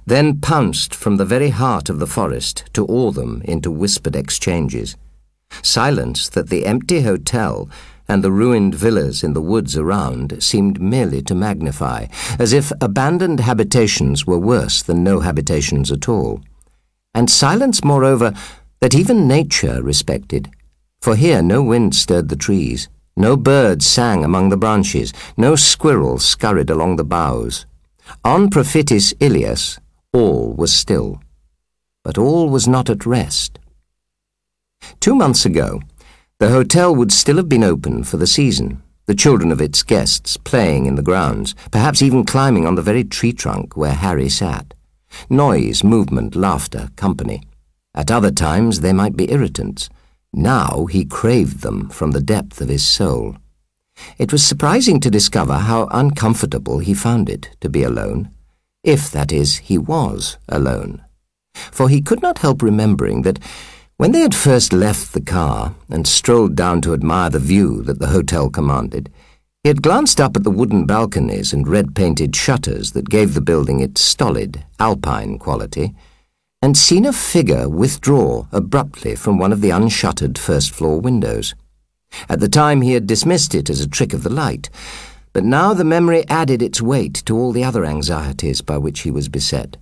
then pounced from the very heart of the forest to awe them into whispered exchanges. Silence that the empty hotel and the ruined villas in the woods around seemed merely to magnify, as if abandoned habitations were worse than no habitations at all. And silence, moreover, that even nature respected, for here no wind stirred the trees, no bird sang among the branches, no squirrel scurried along the boughs. On Prophitis Ilias all was still, but all was not at rest. 2 months ago, the hotel would still have been open for the season, the children of its guests playing in the grounds, perhaps even climbing on the very tree trunk where Harry sat. Noise, movement, laughter, company. At other times they might be irritants. Now he craved them from the depth of his soul. It was surprising to discover how uncomfortable he found it to be alone, if, that is, he was alone. For he could not help remembering that when they had first left the car and strolled down to admire the view that the hotel commanded, he had glanced up at the wooden balconies and red-painted shutters that gave the building its stolid, alpine quality, and seen a figure withdraw abruptly from one of the unshuttered first-floor windows. At the time he had dismissed it as a trick of the light, but now the memory added its weight to all the other anxieties by which he was beset.